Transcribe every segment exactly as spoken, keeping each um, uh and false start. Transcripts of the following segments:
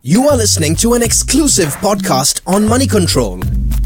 You are listening to an exclusive podcast on Money Control.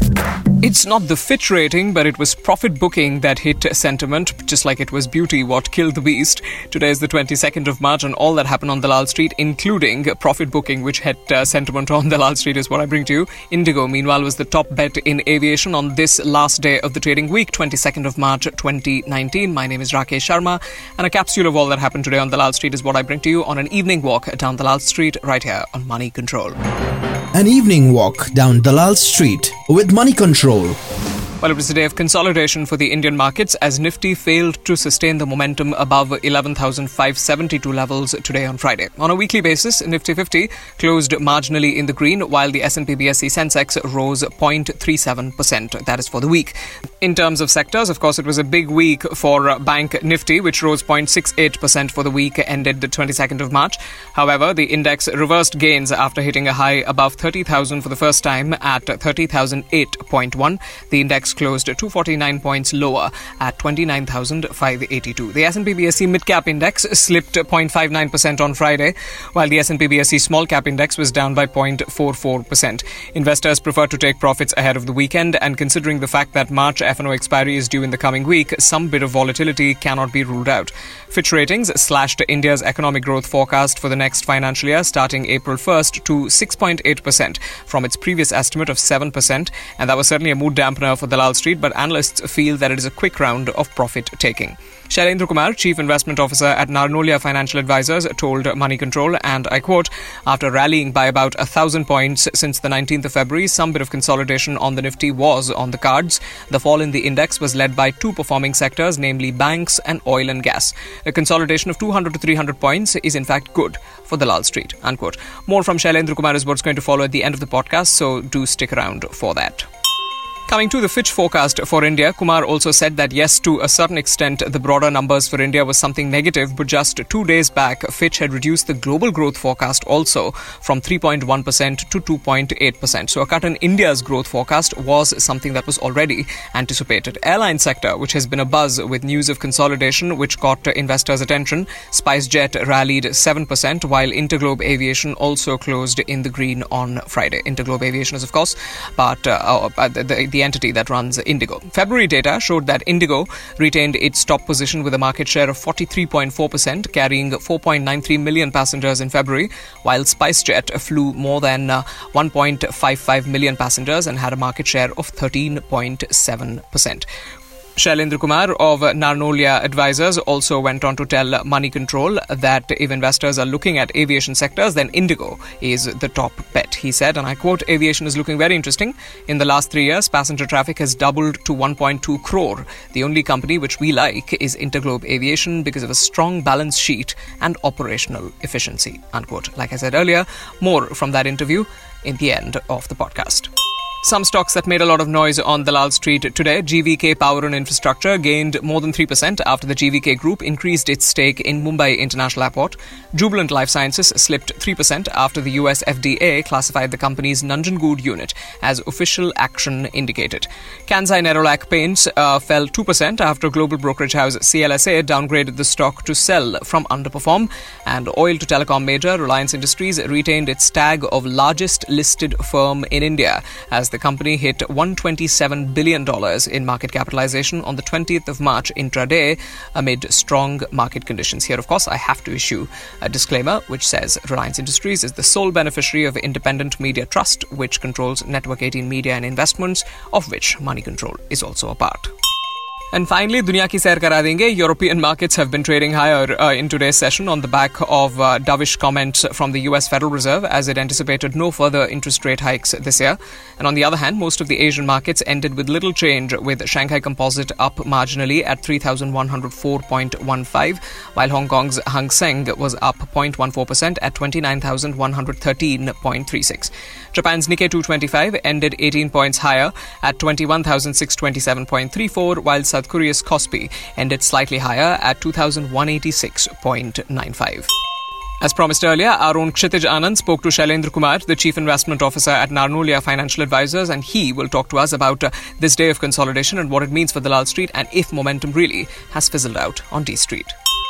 It's not the Fitch rating, but it was profit booking that hit sentiment, just like it was beauty what killed the beast. Today is the twenty-second of March, and all that happened on Dalal Street, including profit booking, which hit uh, sentiment on Dalal Street, is what I bring to you. Indigo, meanwhile, was the top bet in aviation on this last day of the trading week, twenty-second of March twenty nineteen. My name is Rakesh Sharma, and a capsule of all that happened today on Dalal Street is what I bring to you on an evening walk down Dalal Street, right here on Money Control. An evening walk down Dalal Street with Money Control. Well, it was a day of consolidation for the Indian markets as Nifty failed to sustain the momentum above eleven thousand five hundred seventy-two levels today on Friday. On a weekly basis, Nifty fifty closed marginally in the green, while the S and P B S E Sensex rose zero point three seven percent. That is for the week. In terms of sectors, of course, it was a big week for Bank Nifty, which rose zero point six eight percent for the week ended the twenty-second of March. However, the index reversed gains after hitting a high above thirty thousand for the first time at thirty thousand eight point one. The index closed two hundred forty-nine points lower at twenty-nine thousand five hundred eighty-two. The S and P B S E Mid Cap Index slipped zero point five nine percent on Friday, while the S and P B S E Small Cap Index was down by zero point four four percent. Investors prefer to take profits ahead of the weekend, and considering the fact that March F and O expiry is due in the coming week, some bit of volatility cannot be ruled out. Fitch Ratings slashed India's economic growth forecast for the next financial year starting April first to six point eight percent from its previous estimate of seven percent, and that was certainly a mood dampener for Dalal Street, but analysts feel that it is a quick round of profit-taking. Shailendra Kumar, Chief Investment Officer at Narnolia Financial Advisors, told Money Control, and I quote, "After rallying by about a thousand points since the nineteenth of February, some bit of consolidation on the Nifty was on the cards. The fall in the index was led by two performing sectors, namely banks and oil and gas. A consolidation of two hundred to three hundred points is in fact good for Dalal Street." Unquote. More from Shailendra Kumar is what's going to follow at the end of the podcast, so do stick around for that. Coming to the Fitch forecast for India, Kumar also said that yes, to a certain extent, the broader numbers for India was something negative, but just two days back, Fitch had reduced the global growth forecast also from three point one percent to two point eight percent. So a cut in India's growth forecast was something that was already anticipated. Airline sector, which has been a buzz with news of consolidation, which caught investors' attention, SpiceJet rallied seven percent, while Interglobe Aviation also closed in the green on Friday. Interglobe Aviation is, of course, but uh, uh, the, the, the entity that runs Indigo. February data showed that Indigo retained its top position with a market share of forty-three point four percent, carrying four point nine three million passengers in February, while SpiceJet flew more than uh, one point five five million passengers and had a market share of thirteen point seven percent. Shailendra Kumar of Narnolia Advisors also went on to tell Money Control that if investors are looking at aviation sectors, then Indigo is the top bet. He said, and I quote, "Aviation is looking very interesting. In the last three years, passenger traffic has doubled to one point two crore. The only company which we like is Interglobe Aviation because of a strong balance sheet and operational efficiency." Unquote. Like I said earlier, more from that interview in the end of the podcast. Some stocks that made a lot of noise on Dalal Street today. G V K Power and Infrastructure gained more than three percent after the G V K Group increased its stake in Mumbai International Airport. Jubilant Life Sciences slipped three percent after the U S F D A classified the company's Nanjangud unit as official action indicated. Kansai Nerolac Paints uh, fell two percent after global brokerage house C L S A downgraded the stock to sell from underperform. And oil to telecom major Reliance Industries retained its tag of largest listed firm in India as the company hit one hundred twenty-seven billion dollars in market capitalization on the twentieth of March intraday amid strong market conditions. Here, of course, I have to issue a disclaimer which says Reliance Industries is the sole beneficiary of Independent Media Trust, which controls Network eighteen Media and Investments, of which Money Control is also a part. And finally, दुनिया की सैर करा देंगे. European markets have been trading higher uh, in today's session on the back of uh, dovish comments from the U S Federal Reserve as it anticipated no further interest rate hikes this year. And on the other hand, most of the Asian markets ended with little change, with Shanghai Composite up marginally at three thousand one hundred four point one five, while Hong Kong's Hang Seng was up zero point one four percent at twenty-nine thousand one hundred thirteen point three six. Japan's Nikkei two twenty-five ended eighteen points higher at twenty-one thousand six hundred twenty-seven point three four, while South Korea's Kospi ended slightly higher at two thousand one hundred eighty-six point nine five. As promised earlier, our own Kshitij Anand spoke to Shailendra Kumar, the Chief Investment Officer at Narnolia Financial Advisors, and he will talk to us about uh, this day of consolidation and what it means for Dalal Street and if momentum really has fizzled out on D Street.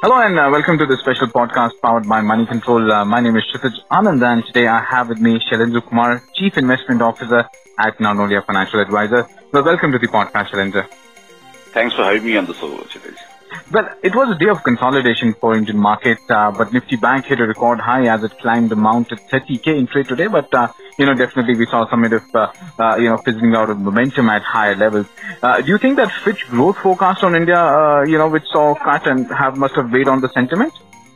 Hello and uh, welcome to this special podcast powered by Money Control. Uh, my name is Kshitij Anand and today I have with me Shailendra Kumar, Chief Investment Officer at Narnolia Financial Advisor. Well, welcome to the podcast, Shailendra. Thanks for having me on the show, Kshitij. Well, it was a day of consolidation for Indian market, uh, but Nifty Bank hit a record high as it climbed the mount to thirty K in trade today. But, uh, you know, definitely we saw some bit of, uh, uh, you know, fizzling out of momentum at higher levels. Uh, do you think that Fitch growth forecast on India, uh, you know, which saw cut and have must have weighed on the sentiment?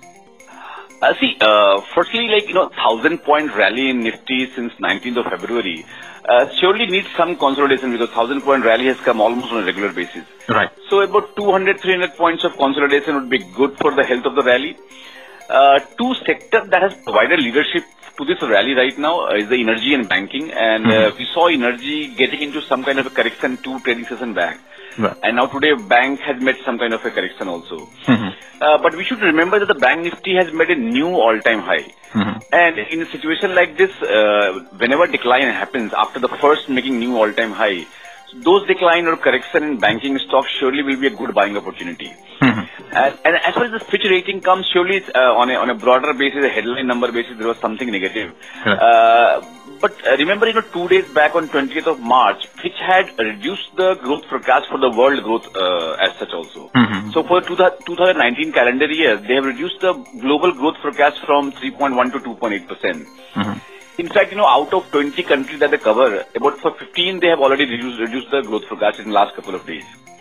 Uh, see, uh, firstly, like, you know, thousand point rally in Nifty since nineteenth of February uh, surely needs some consolidation because thousand point rally has come almost on a regular basis. Right. So about two hundred, three hundred points of consolidation would be good for the health of the rally. Uh, two sectors that has provided leadership to this rally right now uh, is the energy and banking, and mm-hmm. uh, we saw energy getting into some kind of a correction two trading session back. Right. And now today bank has made some kind of a correction also. Mm-hmm. Uh, but we should remember that the bank Nifty has made a new all-time high. Mm-hmm. And in a situation like this, uh, whenever decline happens after the first making new all-time high, those decline or correction in banking stocks surely will be a good buying opportunity. Mm-hmm. And, and as far as the Fitch rating comes, surely it's, uh, on a on a broader basis, a headline number basis, there was something negative. Right. Uh, but uh, remember, you know, two days back on twentieth of March, Fitch had reduced the growth forecast for the world growth uh, as such also. Mm-hmm. So for twenty nineteen calendar year, they have reduced the global growth forecast from three point one to two point eight percent. Mm-hmm. In fact, you know, out of twenty countries that they cover, about for fifteen, they have already reduced, reduced the growth forecast in the last couple of days.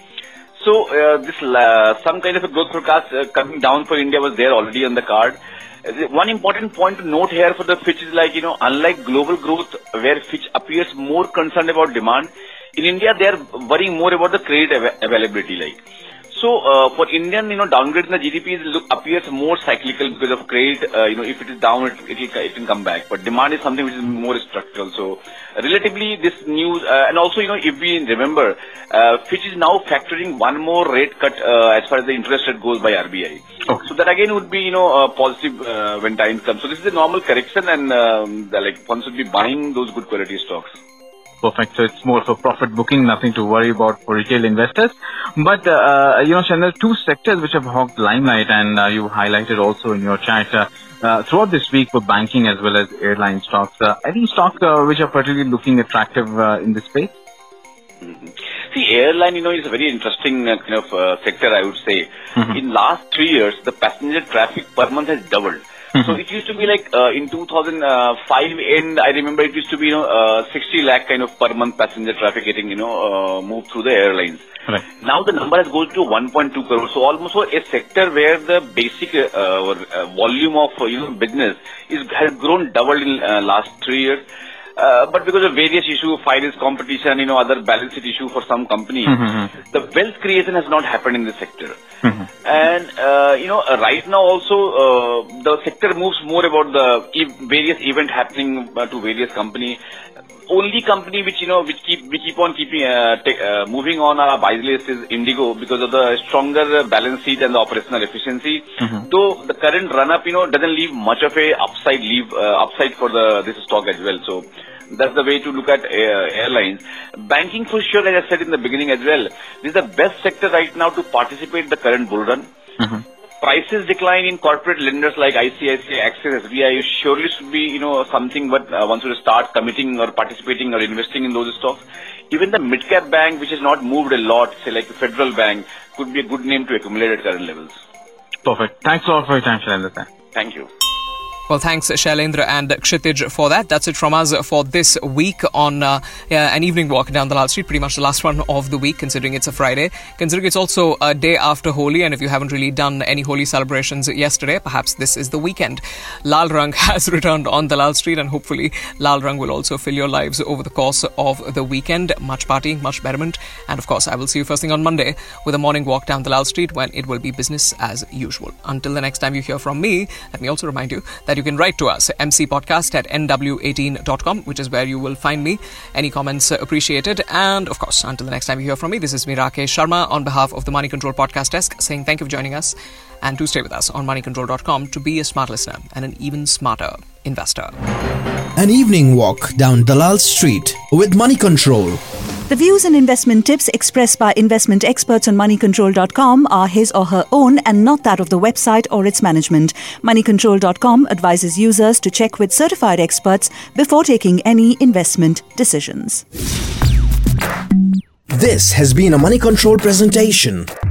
So, uh, this, uh, some kind of a growth forecast uh, coming down for India was there already on the card. Uh, one important point to note here for the Fitch is like, you know, unlike global growth where Fitch appears more concerned about demand, in India they are worrying more about the credit av- availability like. So, uh, for Indian, you know, downgrade in the G D P is look, appears more cyclical because of credit. Uh, you know, if it is down, it, it, will, it can come back. But demand is something which is more structural. So, relatively, this news, uh, and also, you know, if we remember, uh, Fitch is now factoring one more rate cut uh, as far as the interest rate goes by R B I. Okay. So, that again would be, you know, uh, positive uh, when time comes. So, this is a normal correction and, um, the, like, one should be buying those good quality stocks. Perfect. So it's more of a profit booking, nothing to worry about for retail investors. But, uh, you know, Shailendra, two sectors which have hogged limelight and uh, you highlighted also in your chat uh, uh, throughout this week for banking as well as airline stocks. Uh, any stocks uh, which are particularly looking attractive uh, in this space? Mm-hmm. See, airline, you know, is a very interesting uh, kind of uh, sector, I would say. Mm-hmm. In last three years, the passenger traffic per month has doubled. Mm-hmm. So it used to be like uh, in two thousand five end, I remember it used to be, you know, uh, sixty lakh kind of per month passenger traffic getting, you know, uh, moved through the airlines. Right. Now the number has gone to one point two crore. So almost a sector where the basic uh, uh, volume of, uh, you know, business is has grown doubled in uh, last three years. Uh, but because of various issues, finance competition, you know, other balance sheet issue for some companies, mm-hmm. the wealth creation has not happened in this sector. Mm-hmm. And, uh, you know, uh, right now also, uh, the sector moves more about the e- various event happening uh, to various company. Only company which, you know, which keep, we keep on keeping, uh, take, uh, moving on our buy list is Indigo because of the stronger balance sheet and the operational efficiency. Mm-hmm. Though the current run up, you know, doesn't leave much of a upside leave, uh, upside for the, this stock as well. So that's the way to look at uh, airlines. Banking for sure, as I said in the beginning as well, this is the best sector right now to participate in the current bull run. Mm-hmm. Prices decline in corporate lenders like I C I C I, Axis, S B I surely should be, you know, something but uh, one should start committing or participating or investing in those stocks. Even the mid-cap bank, which has not moved a lot, say like the Federal Bank, could be a good name to accumulate at current levels. Perfect. Thanks a lot for your time, Shailendra. Thank you. Well, thanks, Shailendra and Kshitij, for that. That's it from us for this week on uh, yeah, an evening walk down Dalal Street. Pretty much the last one of the week, considering it's a Friday. Considering it's also a day after Holi, and if you haven't really done any Holi celebrations yesterday, perhaps this is the weekend. Lal Rang has returned on Dalal Street, and hopefully Lal Rang will also fill your lives over the course of the weekend. Much partying, much betterment. And of course, I will see you first thing on Monday with a morning walk down Dalal Street when it will be business as usual. Until the next time you hear from me, let me also remind you that you can write to us, m c podcast at n w eighteen dot com, which is where you will find me. Any comments uh, appreciated. And of course, until the next time you hear from me, this is me, Rakesh Sharma, on behalf of the Money Control Podcast Desk, saying thank you for joining us and to stay with us on money control dot com to be a smart listener and an even smarter investor. An evening walk down Dalal Street with Money Control. The views and investment tips expressed by investment experts on money control dot com are his or her own and not that of the website or its management. money control dot com advises users to check with certified experts before taking any investment decisions. This has been a Money Control presentation.